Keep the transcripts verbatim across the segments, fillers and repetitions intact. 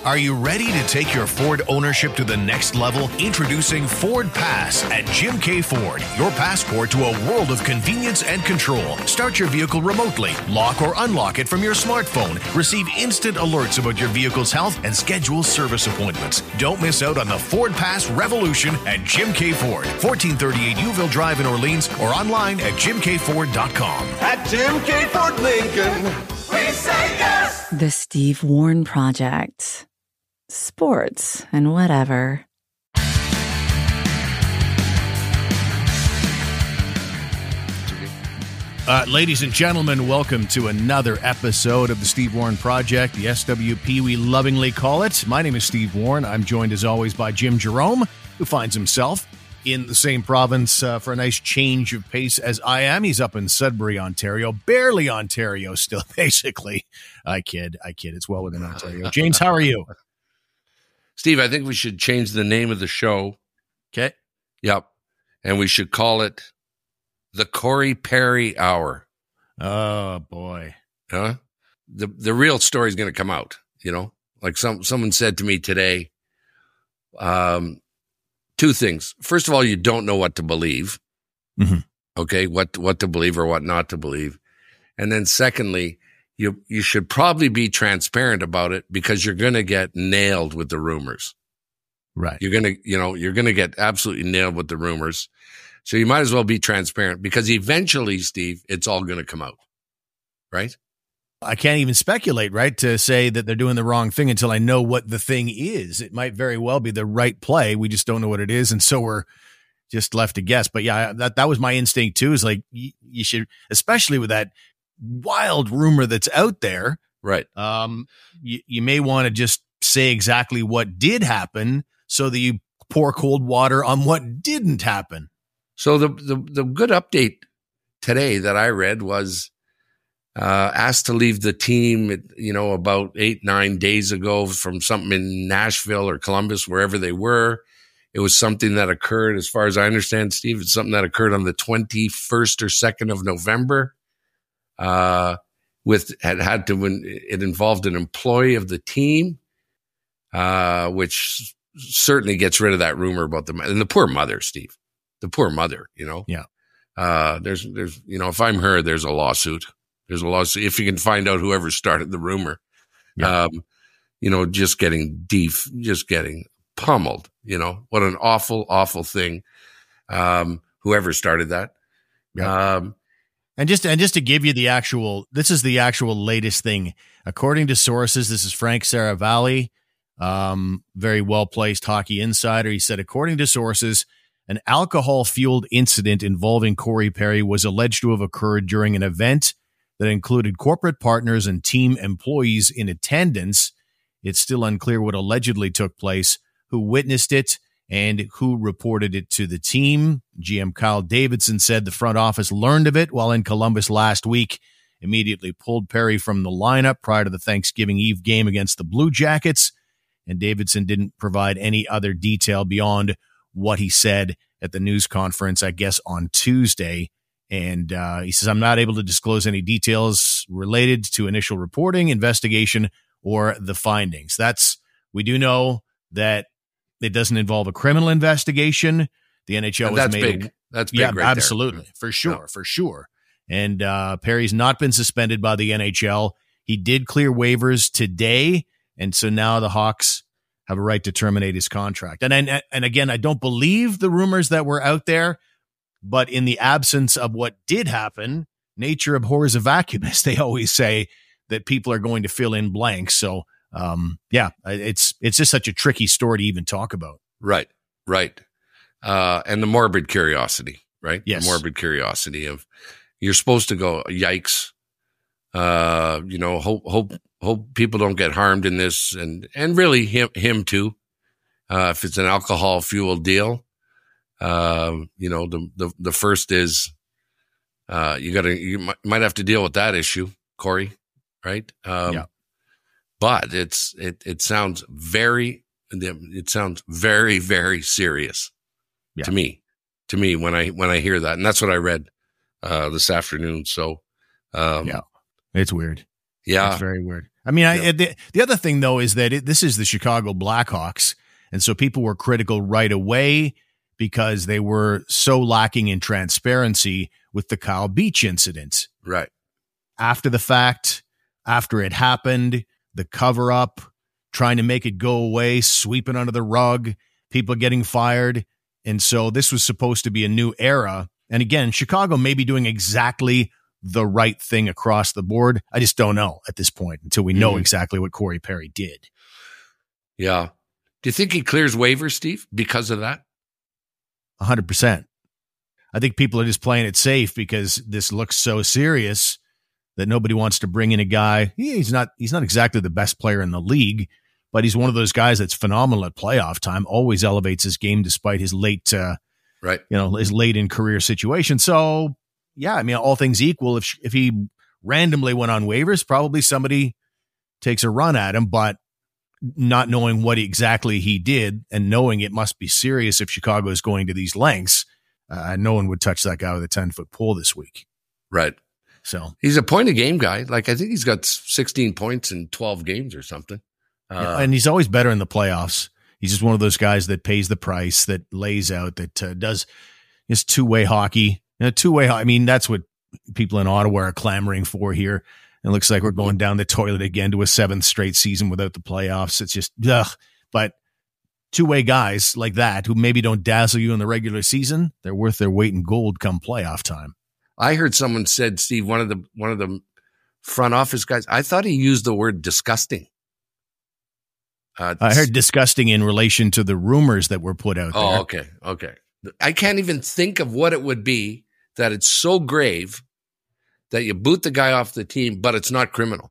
Are you ready to take your Ford ownership to the next level? Introducing Ford Pass at Jim K. Ford, your passport to a world of convenience and control. Start your vehicle remotely, lock or unlock it from your smartphone, receive instant alerts about your vehicle's health, and schedule service appointments. Don't miss out on the Ford Pass revolution at Jim K. Ford, fourteen thirty-eight Uville Drive in Orleans, or online at jim k ford dot com. At Jim K. Ford Lincoln, we say yes! The Steve Warren Project. Sports and whatever. Uh, ladies and gentlemen, welcome to another episode of the Steve Warren Project, the S W P we lovingly call it. My name is Steve Warren. I'm joined as always by Jim Jerome, who finds himself in the same province uh, for a nice change of pace as I am. He's up in Sudbury, Ontario, barely Ontario still, basically. I kid, I kid. It's well within Ontario. James, how are you? Steve, I think we should change the name of the show. Okay. Yep. And we should call it the Corey Perry Hour. Oh, boy. Huh? The the real story is going to come out, you know? Like some someone said to me today, um, two things. First of all, you don't know what to believe. Mm-hmm. Okay, what what to believe or what not to believe. And then secondly, you you should probably be transparent about it because you're going to get nailed with the rumors. Right. You're going to, you know, you're going to get absolutely nailed with the rumors. So you might as well be transparent because eventually, Steve, it's all going to come out. Right? I can't even speculate, right, to say that they're doing the wrong thing until I know what the thing is. It might very well be the right play. We just don't know what it is. And so we're just left to guess. But yeah, that, that was my instinct too, is like, you, you should, especially with that wild rumor that's out there. Right. Um, you, you may want to just say exactly what did happen so that you pour cold water on what didn't happen. So the, the, the good update today that I read was, Uh, asked to leave the team, you know, about eight, nine days ago from something in Nashville or Columbus, wherever they were. It was something that occurred, as far as I understand, Steve, it's something that occurred on the twenty-first or second of November. Uh, with, had had to, it involved an employee of the team, uh, which certainly gets rid of that rumor about the, and the poor mother, Steve, the poor mother, you know? Yeah. Uh, there's, there's, you know, if I'm her, there's a lawsuit. There's a lawsuit if you can find out whoever started the rumor. Yeah. Um, you know, just getting deep, just getting pummeled. You know, what an awful, awful thing. Um, whoever started that. Yeah. Um, and just and just to give you the actual, this is the actual latest thing. According to sources, this is Frank Saravalli, um, very well placed hockey insider. He said, according to sources, an alcohol fueled incident involving Corey Perry was alleged to have occurred during an event that included corporate partners and team employees in attendance. It's still unclear what allegedly took place, who witnessed it, and who reported it to the team. G M Kyle Davidson said the front office learned of it while in Columbus last week, immediately pulled Perry from the lineup prior to the Thanksgiving Eve game against the Blue Jackets, and Davidson didn't provide any other detail beyond what he said at the news conference, I guess, on Tuesday. And uh, he says, I'm not able to disclose any details related to initial reporting, investigation, or the findings. That's, we do know that it doesn't involve a criminal investigation. The N H L and has that's made big. A, that's big. yeah, right absolutely. There. For sure. Yeah. For sure. And uh, Perry's not been suspended by the N H L. He did clear waivers today. And so now the Hawks have a right to terminate his contract. And, and, and again, I don't believe the rumors that were out there. But in the absence of what did happen, nature abhors a vacuum, as they always say, that people are going to fill in blanks. So, um, yeah, it's it's just such a tricky story to even talk about. Right, right. Uh, and the morbid curiosity, right? Yes. The morbid curiosity of you're supposed to go, yikes. Uh, you know, hope hope hope people don't get harmed in this, and and really him him too. Uh, if it's an alcohol fueled deal. Um, you know, the, the, the first is, uh, you gotta, you might, might have to deal with that issue, Corey, right? Um, yeah. But it's, it, it sounds very, it sounds very, very serious yeah. to me, to me when I, when I hear that. And that's what I read, uh, this afternoon. So, um, yeah, it's weird. Yeah. It's very weird. I mean, I, Yeah. the, the other thing, though, is that it, this is the Chicago Blackhawks. And so people were critical right away because they were so lacking in transparency with the Kyle Beach incident. Right. After the fact, after it happened, the cover up, trying to make it go away, sweeping under the rug, people getting fired. And so this was supposed to be a new era. And again, Chicago may be doing exactly the right thing across the board. I just don't know at this point until we know Mhm. exactly what Corey Perry did. Yeah. Do you think he clears waivers, Steve, because of that? one hundred percent. I think people are just playing it safe because this looks so serious that nobody wants to bring in a guy. He's not he's not exactly the best player in the league, but he's one of those guys that's phenomenal at playoff time, always elevates his game despite his late uh, Right. you know, his late in career situation. So, yeah, I mean, all things equal, if if he randomly went on waivers, probably somebody takes a run at him, but not knowing what exactly he did and knowing it must be serious if Chicago is going to these lengths, uh, no one would touch that guy with a ten-foot pole this week. Right. So, He's a point a game guy. Like, I think he's got sixteen points in twelve games or something. Uh, yeah, and he's always better in the playoffs. He's just one of those guys that pays the price, that lays out, that uh, does his two-way hockey. You know, two-way, I mean, that's what people in Ottawa are clamoring for here. It looks like we're going down the toilet again to a seventh straight season without the playoffs. It's just, ugh. But two-way guys like that who maybe don't dazzle you in the regular season, they're worth their weight in gold come playoff time. I heard someone said, Steve, one of the one of the front office guys, I thought he used the word disgusting. Uh, I heard disgusting in relation to the rumors that were put out there. Oh, okay. Okay. I can't even think of what it would be that it's so grave that you boot the guy off the team, but it's not criminal.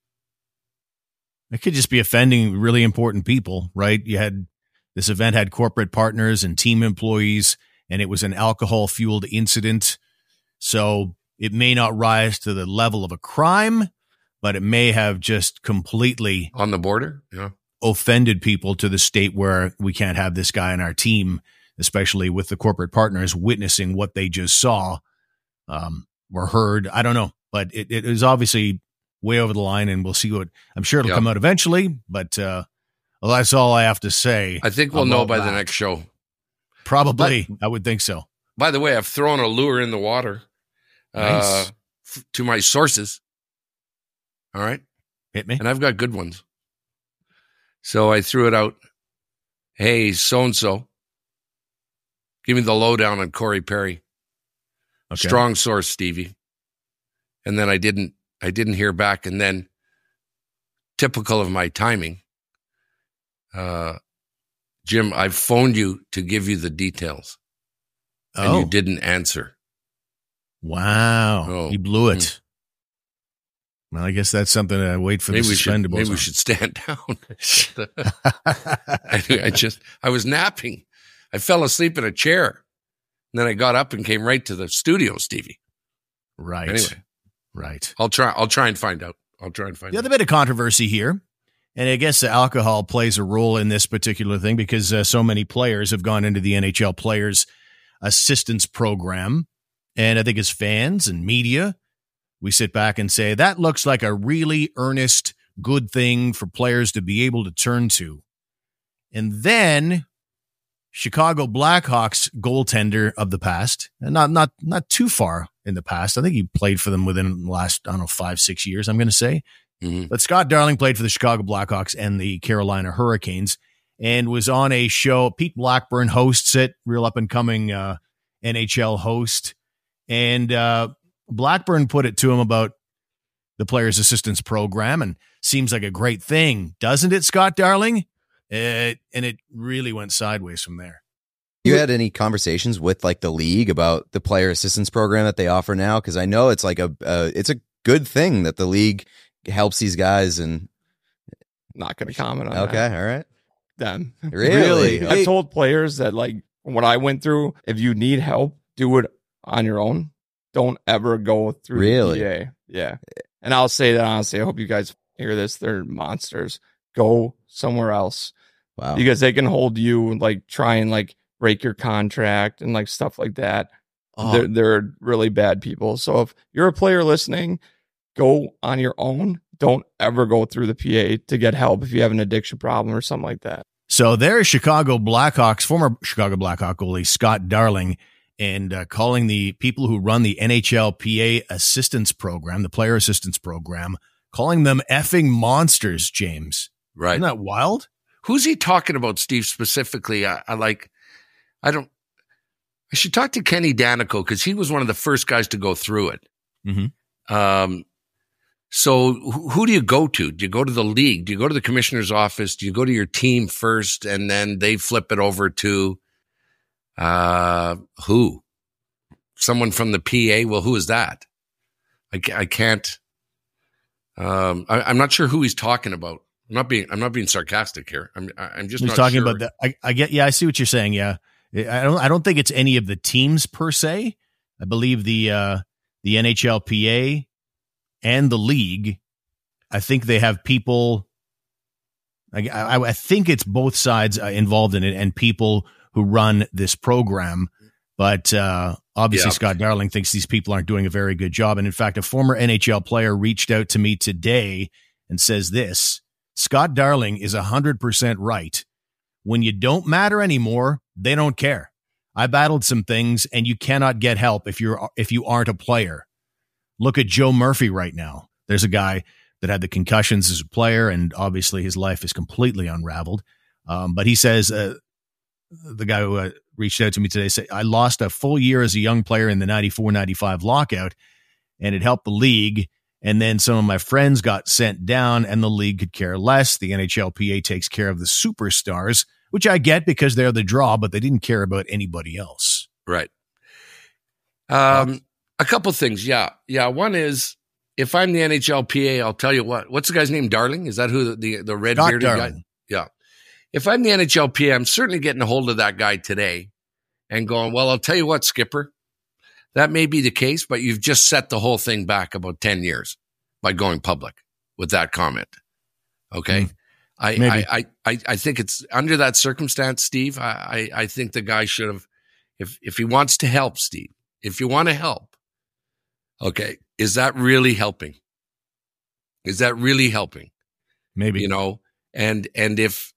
It could just be offending really important people, right? You had this event had corporate partners and team employees, and it was an alcohol-fueled incident. So it may not rise to the level of a crime, but it may have just completely On the border? Yeah. offended people to the state where we can't have this guy on our team, especially with the corporate partners witnessing what they just saw um, or heard. I don't know, but it, it is obviously way over the line, and we'll see what I'm sure it'll Yep. come out eventually. But uh, well, that's all I have to say. I think we'll know about by the that. next show. Probably, I would think so. By the way, I've thrown a lure in the water uh, Nice. f- to my sources. All right. Hit me. And I've got good ones. So I threw it out. Hey, so-and-so, give me the lowdown on Corey Perry. Okay. Strong source, Stevie. And then I didn't, I didn't hear back. And then, typical of my timing, uh, Jim, I phoned you to give you the details, and Oh, you didn't answer. wow. Oh. You blew it. Well, I guess that's something to wait for Maybe the we should, suspendables. maybe we should stand down. Anyway, I just, I was napping. I fell asleep in a chair. And then I got up and came right to the studio, Stevie. Right. Anyway. Right. I'll try, I'll try and find out. I'll try and find The out. other bit of controversy here, and I guess the alcohol plays a role in this particular thing because uh, so many players have gone into the N H L Players Assistance Program. And I think as fans and media, we sit back and say, that looks like a really earnest, good thing for players to be able to turn to. And then Chicago Blackhawks goaltender of the past, and not not not too far in the past. I think he played for them within the last, I don't know, five, six years, I'm going to say. Mhm. But Scott Darling played for the Chicago Blackhawks and the Carolina Hurricanes and was on a show. Pete Blackburn hosts it, real up-and-coming uh, N H L host. And uh, Blackburn put it to him about the Players Assistance Program, and seems like a great thing, doesn't it, Scott Darling? It, and it really went sideways from there. You had any conversations with like the league about the player assistance program that they offer now? Because I know it's like a uh, it's a good thing that the league helps these guys. And Not going to comment on okay, that. all right, Them. really, I've told players that, like, what I went through, if you need help, do it on your own. Don't ever go through Really? the P A. Yeah. And I'll say that honestly. I hope you guys hear this. They're monsters. Go somewhere else. wow, Because they can hold you and like try and like break your contract and like stuff like that. Oh. They're they're really bad people. So if you're a player listening, go on your own. don't ever go through the P A to get help if you have an addiction problem or something like that. So there's Chicago Blackhawks, former Chicago Blackhawk goalie Scott Darling, and uh, calling the people who run the N H L P A assistance program, the player assistance program, calling them effing monsters, James. Right. Isn't that wild? Who's he talking about, Steve, specifically? I, I like, I don't, I should talk to Kenny Danico because he was one of the first guys to go through it. Mm-hmm. Um, so who, who do you go to? Do you go to the league? Do you go to the commissioner's office? Do you go to your team first and then they flip it over to, uh, who? Someone from the P A? Well, who is that? I, I can't, um, I, I'm not sure who he's talking about. I'm not being, I'm not being sarcastic here. I'm, I'm just He's not talking sure. about that. I, I get, yeah, I see what you're saying. Yeah. I don't, I don't think it's any of the teams per se. I believe the, uh, the N H L P A and the league, I think they have people. I, I, I think it's both sides involved in it and people who run this program. But uh, obviously, Yeah. Scott Darling thinks these people aren't doing a very good job. And in fact, a former N H L player reached out to me today and says this: Scott Darling is one hundred percent right. When you don't matter anymore, they don't care. I battled some things, and you cannot get help if you're if you aren't a player. Look at Joe Murphy right now. There's a guy that had the concussions as a player, and obviously his life is completely unraveled. Um, but he says, uh, the guy who uh, reached out to me today said, I lost a full year as a young player in the ninety-four ninety-five lockout, and it helped the league. And then some of my friends got sent down, and the league could care less. The N H L P A takes care of the superstars, which I get because they're the draw, but they didn't care about anybody else. Right. Um, a couple things. Yeah. Yeah. One is, if I'm the N H L P A, I'll tell you what, what's the guy's name? Darling? Is that who the, the, the red bearded guy? Yeah. If I'm the N H L P A, I'm certainly getting a hold of that guy today and going, well, I'll tell you what, Skipper, that may be the case, but you've just set the whole thing back about ten years by going public with that comment. Okay. Mm, I, I, I, I, I think it's under that circumstance, Steve, I, I, I think the guy should have, if, if he wants to help, Steve, if you want to help, okay, is that really helping? Is that really helping? Maybe. You know, and, and if,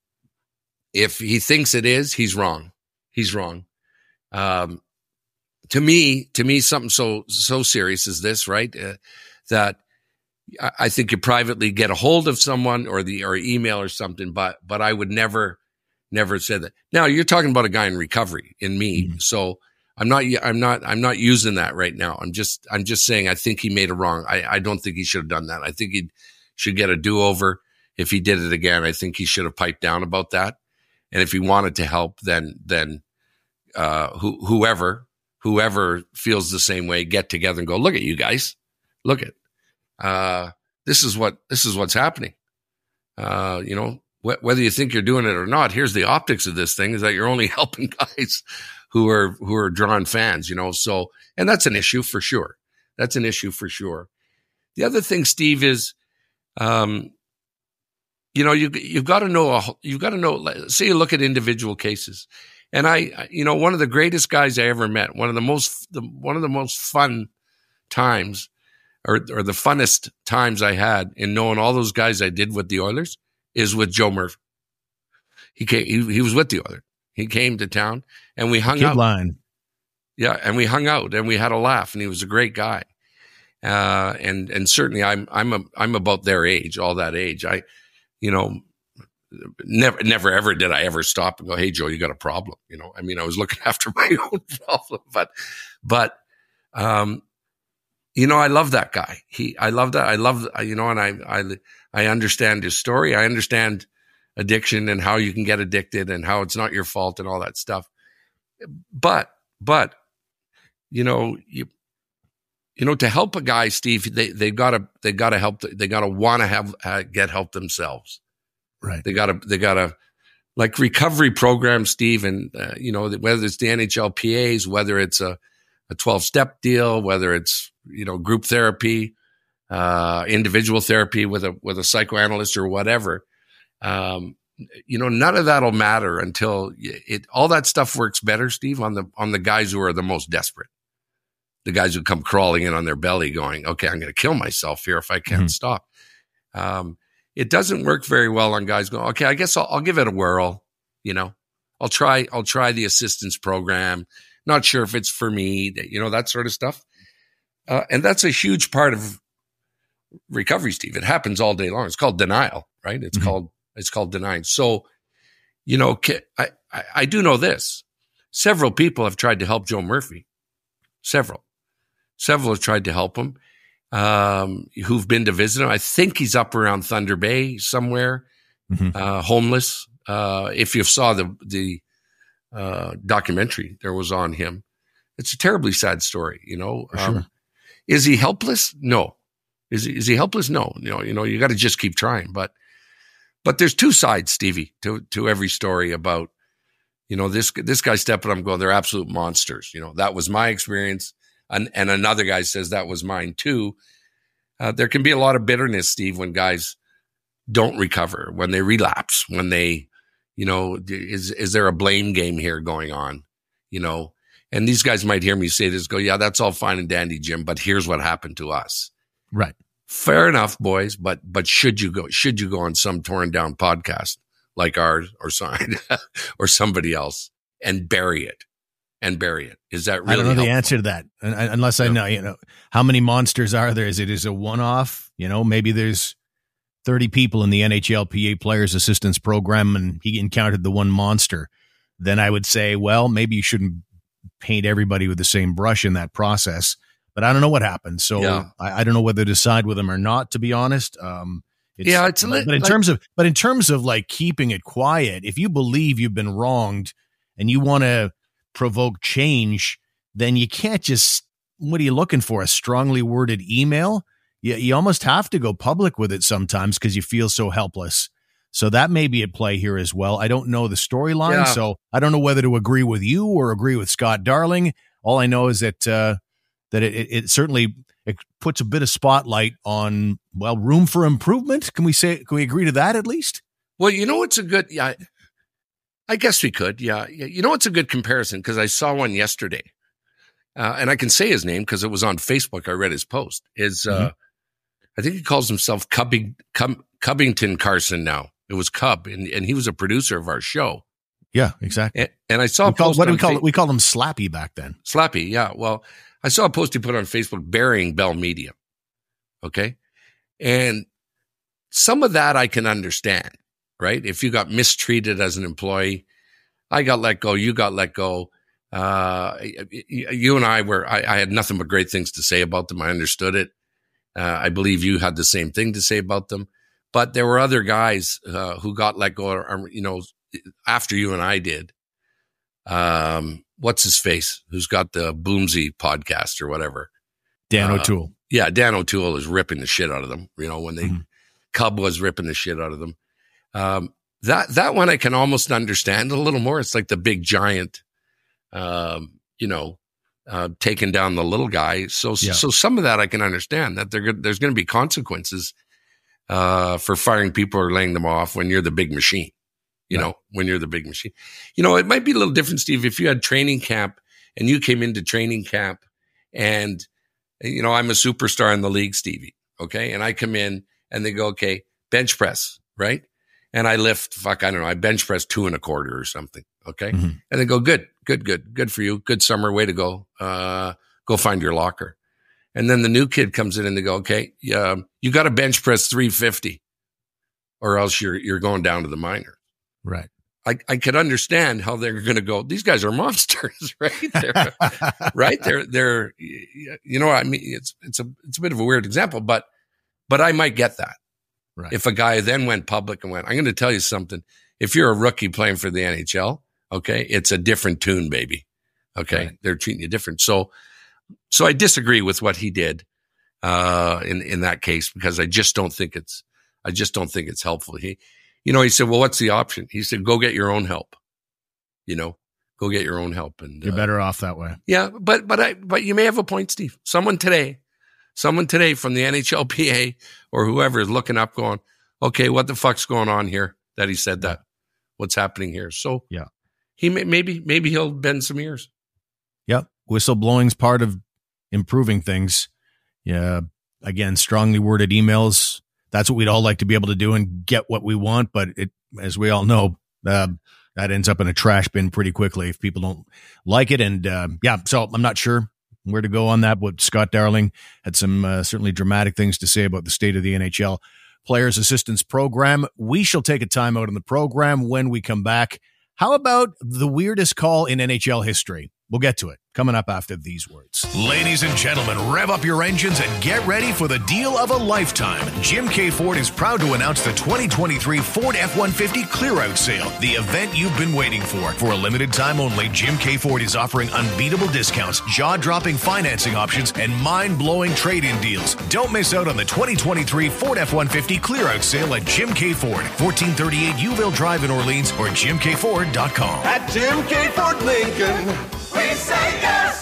if he thinks it is, he's wrong. He's wrong. Um, to me, to me, something so, so serious as this, right? Uh, that I, I think you privately get a hold of someone or the, or email or something, but, but I would never, never say that. Now you're talking about a guy in recovery in me. Mm-hmm. So I'm not, I'm not, I'm not using that right now. I'm just, I'm just saying, I think he made a wrong. I, I don't think he should have done that. I think he should get a do-over. If he did it again, I think he should have piped down about that. And if he wanted to help, then, then, uh, who, whoever, whoever feels the same way, get together and go, look at you guys, look at, uh, this is what, this is what's happening. Uh, you know, wh- whether you think you're doing it or not, here's the optics of this thing is that you're only helping guys who are, who are drawn fans, you know? So, and that's an issue for sure. That's an issue for sure. The other thing, Steve, is, um, you know, you, you've got to know, you've got to know, say you look at individual cases. And I, you know, one of the greatest guys I ever met, one of the most, the, one of the most fun times or, or the funnest times I had in knowing all those guys I did with the Oilers is with Joe Murphy. He came, he, he was with the Oilers. He came to town and we hung Kid out. Line. Yeah. And we hung out and we had a laugh and he was a great guy. Uh, and, and certainly I'm, I'm, a, I'm about their age, all that age. I, you know, never, never, ever did I ever stop and go, hey, Joe, you got a problem. You know, I mean, I was looking after my own problem, but, but, um, you know, I love that guy. He, I love that. I love, you know, and I, I, I understand his story. I understand addiction and how you can get addicted and how it's not your fault and all that stuff. But, but, you know, you, you know, to help a guy, Steve, they, they gotta, they gotta help, they gotta want to have, uh, get help themselves. Right. They gotta, they gotta, like recovery programs, Steve, and, uh, you know, whether it's the N H L P As, whether it's a, a twelve step deal, whether it's, you know, group therapy, uh, individual therapy with a, with a psychoanalyst or whatever. Um, you know, none of that'll matter until it, all that stuff works better, Steve, on the, on the guys who are the most desperate. The guys who come crawling in on their belly going, okay, I'm going to kill myself here if I can't mm-hmm. stop. Um, it doesn't work very well on guys going, okay, I guess I'll, I'll give it a whirl. You know, I'll try, I'll try the assistance program. Not sure if it's for me, you know, that sort of stuff. Uh, and that's a huge part of recovery, Steve. It happens all day long. It's called denial, right? It's mm-hmm. called, it's called denying. So, you know, I, I, I do know this. Several people have tried to help Joe Murphy. Several. Several have tried to help him, um, who've been to visit him. I think he's up around Thunder Bay somewhere, mm-hmm. uh, homeless. Uh, if you saw the, the, uh, documentary there was on him, it's a terribly sad story, you know. For sure. Um, is he helpless? No. Is he, is he helpless? No. You know, you know, you got to just keep trying. But, but there's two sides, Stevie, to, to every story about, you know, this, this guy stepping up and going, they're absolute monsters. You know, that was my experience. And, and another guy says that was mine too. Uh, there can be a lot of bitterness, Steve, when guys don't recover, when they relapse, when they, you know, is, is there a blame game here going on? You know, and these guys might hear me say this, go, yeah, that's all fine and dandy, Jim, but here's what happened to us. Right. Fair enough, boys. But, but should you go, should you go on some torn down podcast like ours or sign or somebody else and bury it and bury it? Is that really I don't know helpful? The answer to that unless I know, you know, how many monsters are there? Is it is a one off? You know, maybe there's thirty people in the N H L P A Players Assistance Program and he encountered the one monster. Then I would say, well, maybe you shouldn't paint everybody with the same brush in that process. But I don't know what happened. So yeah. I, I don't know whether to side with them or not, to be honest. Um, it's, yeah, it's but, but in like, terms of, but in terms of like keeping it quiet, if you believe you've been wronged and you want to provoke change, then you can't just, what are you looking for? A strongly worded email? You, you almost have to go public with it sometimes because you feel so helpless. So that may be at play here as well. I don't know the storyline, yeah. so I don't know whether to agree with you or agree with Scott Darling. All I know is that uh, that it, it certainly it puts a bit of spotlight on, well, room for improvement. Can we say? Can we agree to that at least? Well, you know, it's a good. Yeah, I guess we could. Yeah, you know, it's a good comparison because I saw one yesterday, uh, and I can say his name because it was on Facebook. I read his post. Is uh, mm-hmm. I think he calls himself Cubbing, Cub, Cubbington Carson now. It was Cub, and, and he was a producer of our show. Yeah, exactly. And, and I saw we a post call, what do we call fa- it? We called him Slappy back then. Slappy, yeah. Well, I saw a post he put on Facebook burying Bell Media. Okay, and some of that I can understand, right? If you got mistreated as an employee, I got let go, you got let go. Uh, you and I were, I, I had nothing but great things to say about them. I understood it. Uh, I believe you had the same thing to say about them. But there were other guys uh, who got let go, or, you know, after you and I did. Um, what's his face? Who's got the Boomsy podcast or whatever? Dan uh, O'Toole. Yeah, Dan O'Toole is ripping the shit out of them. You know, when they mm-hmm. Cub was ripping the shit out of them. Um, that that one I can almost understand a little more. It's like the big giant, um, you know, uh, taking down the little guy. So yeah. so some of that I can understand that there there's going to be consequences. Uh, for firing people or laying them off when you're the big machine, you right. know, when you're the big machine, you know, it might be a little different, Steve, if you had training camp and you came into training camp and, you know, I'm a superstar in the league, Stevie. Okay. And I come in and they go, okay, bench press, right? And I lift, fuck, I don't know, I bench press two and a quarter or something. Okay. Mm-hmm. And they go, good, good, good, good for you. Good summer. Way to go. Uh, go find your locker. And then the new kid comes in and they go, okay, yeah, you got to bench press three fifty or else you're, you're going down to the minor. Right. I, I could understand how they're going to go. These guys are monsters, right? They're, right. They're, they're, you know, I mean, it's, it's a, it's a bit of a weird example, but, but I might get that. Right. If a guy then went public and went, I'm going to tell you something. If you're a rookie playing for the N H L, okay, it's a different tune, baby. Okay. Right. They're treating you different. So, So I disagree with what he did uh, in in that case because I just don't think it's I just don't think it's helpful. He, you know, he said, "Well, what's the option?" He said, "Go get your own help." You know, go get your own help, and you're uh, better off that way. Yeah, but but I but you may have a point, Steve. Someone today, someone today from the N H L P A or whoever is looking up, going, "Okay, what the fuck's going on here?" That he said that. What's happening here? So yeah, he may, maybe maybe he'll bend some ears. Yep. Whistleblowing's part of improving things. Yeah. Again, strongly worded emails. that's what we'd all like to be able to do and get what we want. But it, as we all know, uh, that ends up in a trash bin pretty quickly if people don't like it. And uh, yeah, so I'm not sure where to go on that. But Scott Darling had some uh, certainly dramatic things to say about the state of the N H L Players Assistance Program. We shall take a timeout in the program. When we come back, how about the weirdest call in N H L history? We'll get to it coming up after these words. Ladies and gentlemen, rev up your engines and get ready for the deal of a lifetime. Jim K. Ford is proud to announce the twenty twenty-three Ford F one fifty Clear-Out Sale, the event you've been waiting for. For a limited time only, Jim K. Ford is offering unbeatable discounts, jaw-dropping financing options, and mind-blowing trade-in deals. Don't miss out on the twenty twenty-three Ford F one fifty Clear-Out Sale at Jim K. Ford, fourteen thirty-eight Uville Drive in Orleans, or jim k ford dot com. At Jim K. Ford Lincoln, we say yes!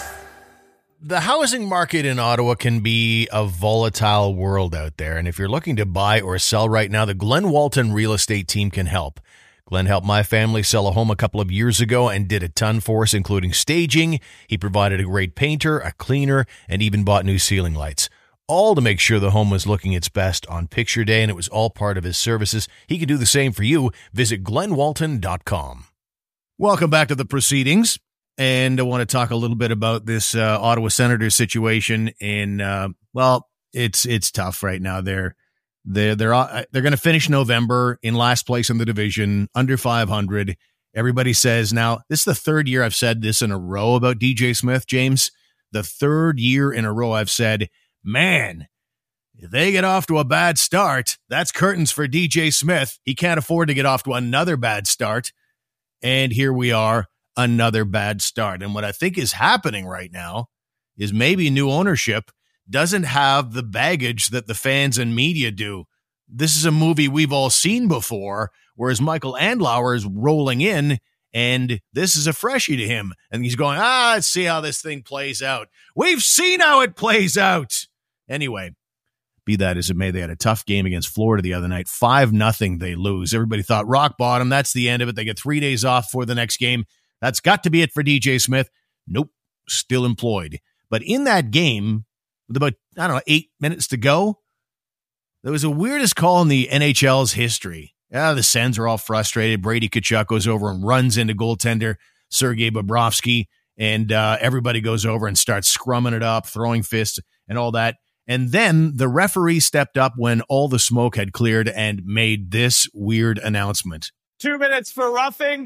The housing market in Ottawa can be a volatile world out there, and if you're looking to buy or sell right now, the Glenn Walton real estate team can help. Glenn helped my family sell a home a couple of years ago and did a ton for us, including staging. He provided a great painter, a cleaner, and even bought new ceiling lights, all to make sure the home was looking its best on picture day, and it was all part of his services. He can do the same for you. Visit glenn walton dot com. Welcome back to the proceedings. And I want to talk a little bit about this uh, Ottawa Senators situation. And uh, well, it's it's tough right now. They're they're they're uh, they're going to finish November in last place in the division, under five hundred. Everybody says now this is the third year I've said this in a row about D J Smith, James. The third year in a row I've said, man, if they get off to a bad start, that's curtains for D J Smith. He can't afford to get off to another bad start. And here we are. Another bad start. And what I think is happening right now is maybe new ownership doesn't have the baggage that the fans and media do. This is a movie we've all seen before, whereas Michael Andlauer is rolling in, and this is a freshie to him. And he's going, ah, let's see how this thing plays out. We've seen how it plays out. Anyway, be that as it may, they had a tough game against Florida the other night. five nothing they lose. Everybody thought rock bottom. That's the end of it. They get three days off for the next game. That's got to be it for D J Smith. Nope, still employed. But in that game, with about, I don't know, eight minutes to go, there was the weirdest call in the N H L's history. Yeah, the Sens are all frustrated. Brady Tkachuk goes over and runs into goaltender Sergei Bobrovsky, and uh, everybody goes over and starts scrumming it up, throwing fists and all that. And then the referee stepped up when all the smoke had cleared and made this weird announcement. Two minutes for roughing.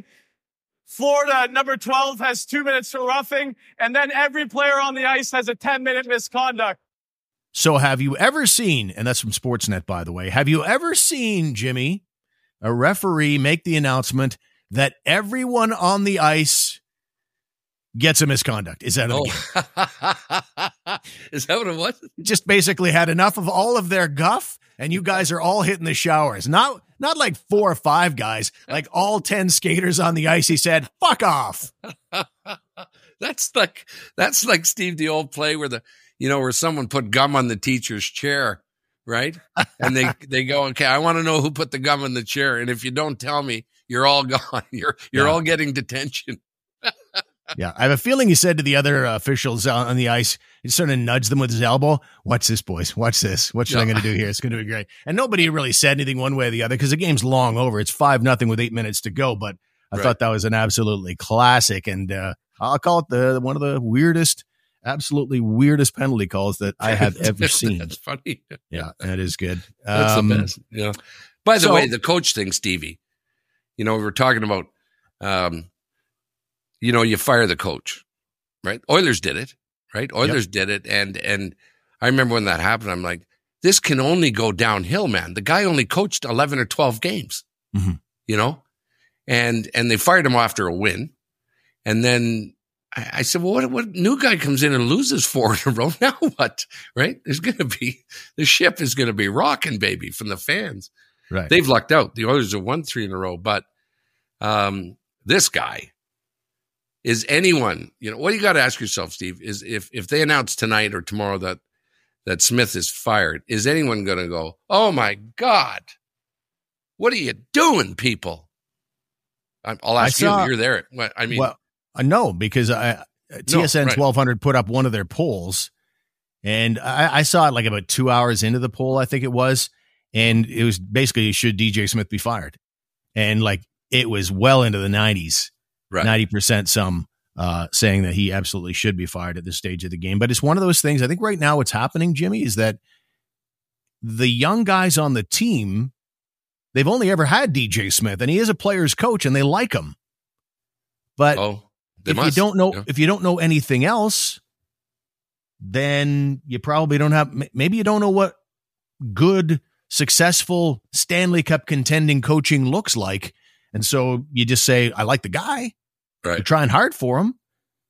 Florida, number twelve, has two minutes for roughing, and then every player on the ice has a ten-minute misconduct. So have you ever seen, and that's from Sportsnet, by the way, have you ever seen, Jimmy, a referee make the announcement that everyone on the ice gets a misconduct? Is that, oh. Is that what it was? Just basically had enough of all of their guff, and you guys are all hitting the showers. Not Not like four or five guys, like all ten skaters on the ice. He said, fuck off. That's like, that's like Steve, the old play where the, you know, where someone put gum on the teacher's chair, right? And they, they go, okay, I want to know who put the gum on the chair. And if you don't tell me, you're all gone. You're, you're yeah. all getting detention. Yeah, I have a feeling he said to the other uh, officials on the ice, he sort of nudged them with his elbow. Watch this, boys. Watch this. What should yeah. I going to do here? It's going to be great. And nobody really said anything one way or the other because the game's long over. It's five nothing with eight minutes to go. But I right. thought that was an absolutely classic, and uh, I'll call it the one of the weirdest, absolutely weirdest penalty calls that I have ever seen. That's funny. Yeah, that is good. That's um, the best. Yeah. By the so, way, the coach thing, Stevie. You know, we were talking about. Um, You know, you fire the coach, right? Oilers did it, right? Oilers yep. did it. And, and I remember when that happened, I'm like, this can only go downhill, man. The guy only coached eleven or twelve games, mm-hmm. you know? And, and they fired him after a win. And then I, I said, well, what, what new guy comes in and loses four in a row? Now what, right? There's going to be, the ship is going to be rocking, baby, from the fans. Right. They've lucked out. The Oilers have won three in a row, but, um, this guy, is anyone, you know, what you got to ask yourself, Steve, is if, if they announce tonight or tomorrow that, that Smith is fired, is anyone going to go, oh my God, what are you doing, people? I'll ask saw, you, you're there. What, I mean, well, I know because I, T S N no, right. twelve hundred put up one of their polls, and I, I saw it like about two hours into the poll, I think it was. And it was basically, should D J Smith be fired? And like, it was well into the nineties, Right. ninety percent some uh, saying that he absolutely should be fired at this stage of the game. But it's one of those things, I think right now what's happening, Jimmy, is that the young guys on the team, they've only ever had D J Smith, and he is a player's coach, and they like him. But Oh, they if must. you don't know, Yeah. if you don't know anything else, then you probably don't have, maybe you don't know what good, successful Stanley Cup contending coaching looks like. And so you just say, I like the guy. Right. You're trying hard for him.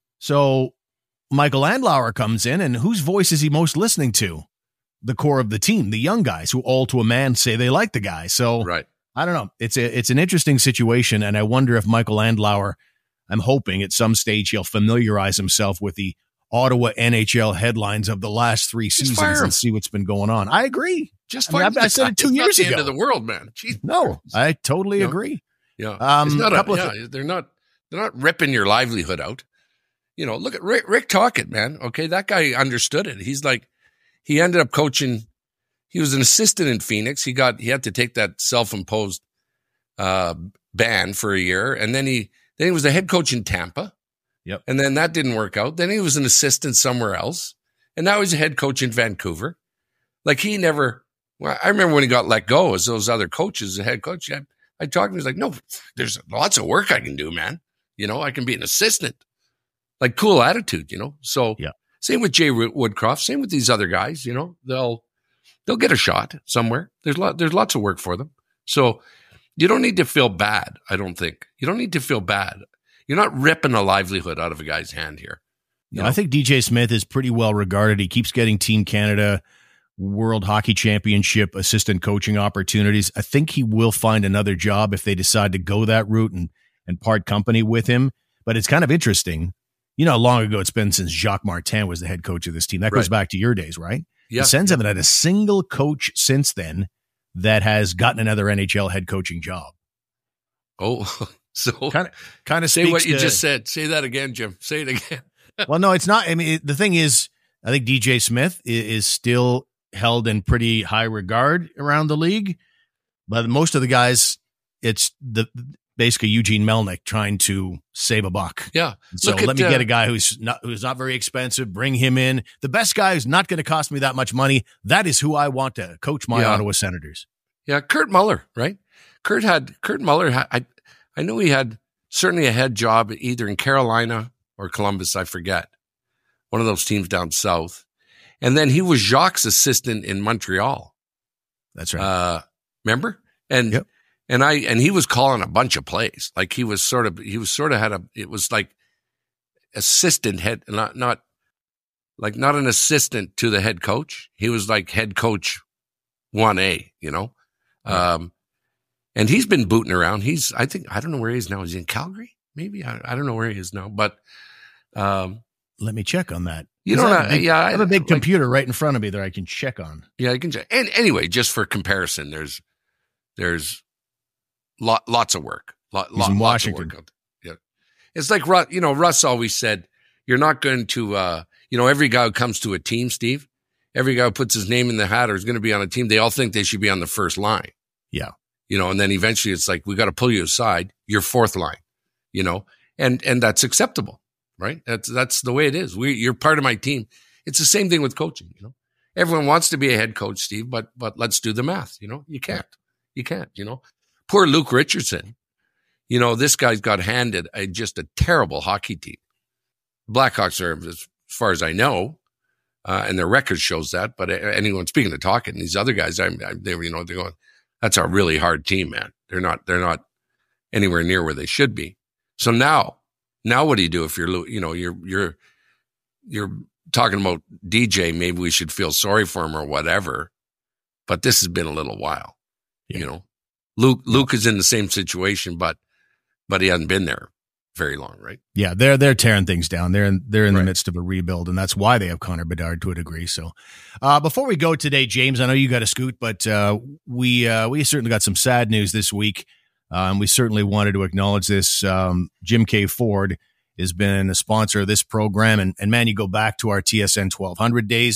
So Michael Andlauer comes in, and whose voice is he most listening to? The core of the team, the young guys who all to a man say they like the guy. So Right. I don't know. It's a, it's an interesting situation. And I wonder if Michael Andlauer, I'm hoping at some stage he'll familiarize himself with the Ottawa N H L headlines of the last three Just seasons fire him. and see what's been going on. I agree. Just I mean, fire I- I the said guy. it two It's not years the ago. End of the world, man. Jeez. No, I totally You know? agree. Yeah. Um, it's not a, couple of yeah, they're not they're not ripping your livelihood out. You know, look at Rick, Rick Tocchet, man. Okay, that guy understood it. He's like, he ended up coaching. He was an assistant in Phoenix. He got he had to take that self-imposed uh, ban for a year, and then he then he was the head coach in Tampa. Yep. And then that didn't work out. Then he was an assistant somewhere else, and now he's a head coach in Vancouver. Like he never. Well, I remember when he got let go as those other coaches, the head coach. I, I talked to him. He's like, no, there's lots of work I can do, man. You know, I can be an assistant. Like cool attitude, you know. So Yeah. same with Jay Woodcroft. Same with these other guys. You know, they'll they'll get a shot somewhere. There's lot there's lots of work for them. So you don't need to feel bad. I don't think you don't need to feel bad. You're not ripping a livelihood out of a guy's hand here. You No, know? I think D J Smith is pretty well regarded. He keeps getting Team Canada World Hockey Championship assistant coaching opportunities. I think he will find another job if they decide to go that route and, and part company with him. But it's kind of interesting. You know how long ago it's been since Jacques Martin was the head coach of this team. That goes Right. back to your days, right? Yeah. The Sens haven't had a single coach since then that has gotten another N H L head coaching job. Oh, so Kind of, kind of say what you to, just said. Say that again, Jim. Say it again. Well, no, it's not. I mean, it, the thing is, I think D J Smith is, is still held in pretty high regard around the league, but most of the guys, it's the basically Eugene Melnick trying to save a buck. Yeah. So Look let at, me uh, get a guy who's not who's not very expensive. Bring him in. The best guy who's not going to cost me that much money. That is who I want to coach my Yeah. Ottawa Senators. Yeah, Kurt Muller, right? Kurt had Kurt Muller. Had, I I know he had certainly a head job either in Carolina or Columbus. I forget one of those teams down south. And then he was Jacques' assistant in Montreal. That's right. Uh, remember? And Yep. and I and he was calling a bunch of plays. Like he was sort of he was sort of had a it was like assistant head, not not like not an assistant to the head coach. He was like head coach one A, you know. Um, and he's been booting around. He's, I think, I don't know where he is now. Is he in Calgary? Maybe. I, I don't know where he is now, but, um, Let me check on that. you Is know, that a I- big- yeah, I have a big like- computer right in front of me that I can check on. yeah, I can check. And anyway, just for comparison, there's, there's lot, lots of work. Lot, He's lot, in lots of Washington. work out there. Yeah. It's like, Russ, you know, Russ always said, you're not going to, uh, you know, every guy who comes to a team, Steve, every guy who puts his name in the hat or is going to be on a team, they all think they should be on the first line. Yeah. You know, and then eventually it's like, we got to pull you aside. You're fourth line, you know, and, and that's acceptable, right? That's, that's the way it is. We, you're part of my team. It's the same thing with coaching, you know, everyone wants to be a head coach, Steve, but, but let's do the math. You know, you can't, you can't, you know, poor Luke Richardson. You know, this guy's got handed a, just a terrible hockey team. Blackhawks are, as far as I know, uh, and their record shows that, but anyone speaking of talking, these other guys, I'm, I'm they were, you know, they're going, that's a really hard team, man. They're not, they're not anywhere near where they should be. So now, now what do you do if you're, you know, you're, you're, you're talking about D J, maybe we should feel sorry for him or whatever, but this has been a little while, Yeah. you know, Luke, Luke is in the same situation, but, but he hasn't been there very long, right? Yeah, they're they're tearing things down. They're in they're in Right. the midst of a rebuild, and that's why they have Connor Bedard to a degree. So, uh, before we go today, James, I know you got to scoot, but uh, we uh, we certainly got some sad news this week, uh, and we certainly wanted to acknowledge this. Um, Jim K. Ford has been a sponsor of this program, and and man, you go back to our T S N twelve hundred days, and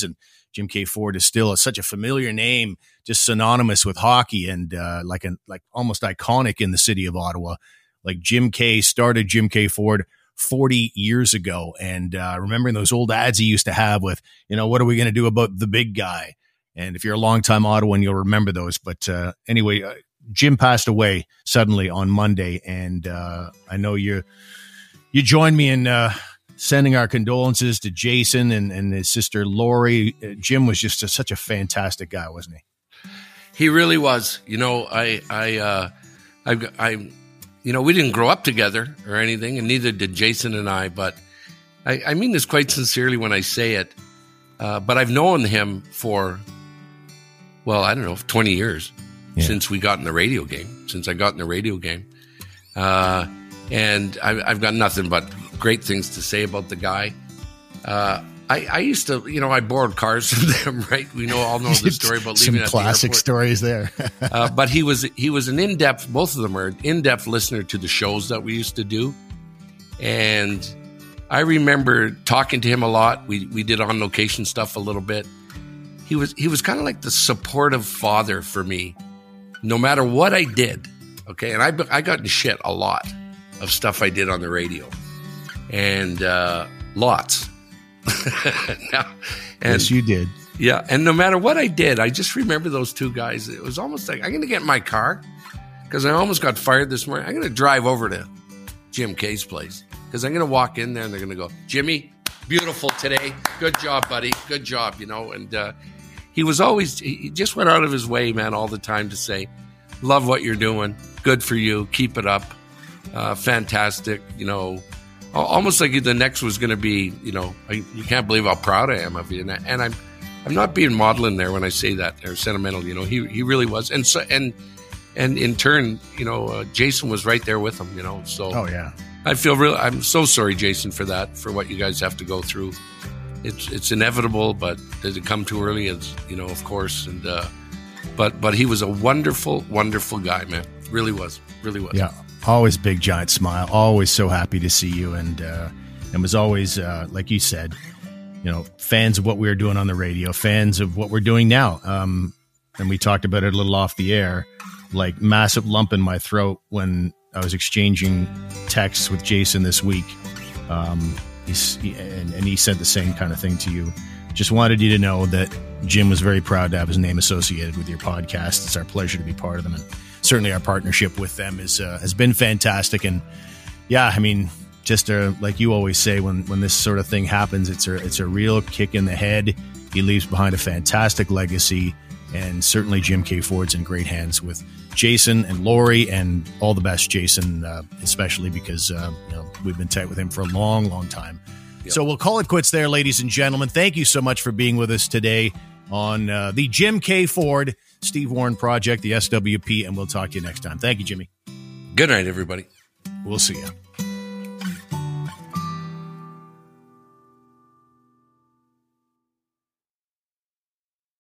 Jim K. Ford is still a, such a familiar name, just synonymous with hockey and uh, like an like almost iconic in the city of Ottawa. Like Jim K. started Jim K. Ford forty years ago, and uh, remembering those old ads he used to have with, you know, what are we going to do about the big guy? And if you're a longtime Ottawan, you'll remember those. But uh, anyway, uh, Jim passed away suddenly on Monday, and uh, I know you you joined me in uh, sending our condolences to Jason and, and his sister Lori. Uh, Jim was just a, such a fantastic guy, wasn't he? He really was. You know, I, I, uh, I, I, you know, we didn't grow up together or anything, and neither did Jason and I. But I, I mean this quite sincerely when I say it. Uh, but I've known him for, well, I don't know, twenty years yeah. since we got in the radio game. Since I got in the radio game, uh, and I, I've got nothing but great things to say about the guy. Uh, I, I used to, you know, I borrowed cars from them, right? We know all know the story about leaving Some at classic the stories there. uh, but he was he was an in-depth, both of them are in-depth listener to the shows that we used to do. And I remember talking to him a lot. We we did on location stuff a little bit. He was he was kind of like the supportive father for me, no matter what I did. Okay, and I I got in shit a lot of stuff I did on the radio, and uh, lots. now, and, yes, you did. Yeah, and no matter what I did, I just remember those two guys. It was almost like, I'm going to get in my car because I almost got fired this morning. I'm going to drive over to Jim K's place because I'm going to walk in there and they're going to go, Jimmy, beautiful today. Good job, buddy. Good job, you know. And uh, he was always, he just went out of his way, man, all the time to say, love what you're doing. Good for you. Keep it up. Uh, fantastic, you know. Almost like the next was going to be, you know, I, you can't believe how proud I am of you. And, I, and I'm I'm not being maudlin there when I say that or sentimental, you know, he he really was. And so, and, and in turn, you know, uh, Jason was right there with him, you know, so. Oh, yeah. I feel real, I'm so sorry, Jason, for that, for what you guys have to go through. It's, it's inevitable, but did it come too early? It's, you know, of course. And, uh, but, but he was a wonderful, wonderful guy, man. Really was, really was. Yeah. Always big, giant smile. Always so happy to see you. And, uh, and was always, uh, like you said, you know, fans of what we were doing on the radio, fans of what we're doing now. Um, and we talked about it a little off the air, like massive lump in my throat when I was exchanging texts with Jason this week. Um, he's, he, and, and he said the same kind of thing to you. Just wanted you to know that Jim was very proud to have his name associated with your podcast. It's our pleasure to be part of them. And certainly our partnership with them is, uh, has been fantastic. And yeah, I mean, just uh, like you always say, when, when this sort of thing happens, it's a, it's a real kick in the head. He leaves behind a fantastic legacy, and certainly Jim K. Ford's in great hands with Jason and Lori, and all the best, Jason, uh, especially because uh, you know, we've been tight with him for a long, long time. Yep. So we'll call it quits there, ladies and gentlemen. Thank you so much for being with us today on uh, the Jim K. Ford, Steve Warren Project, the S W P, and we'll talk to you next time. Thank you, Jimmy. Good night, everybody. We'll see you.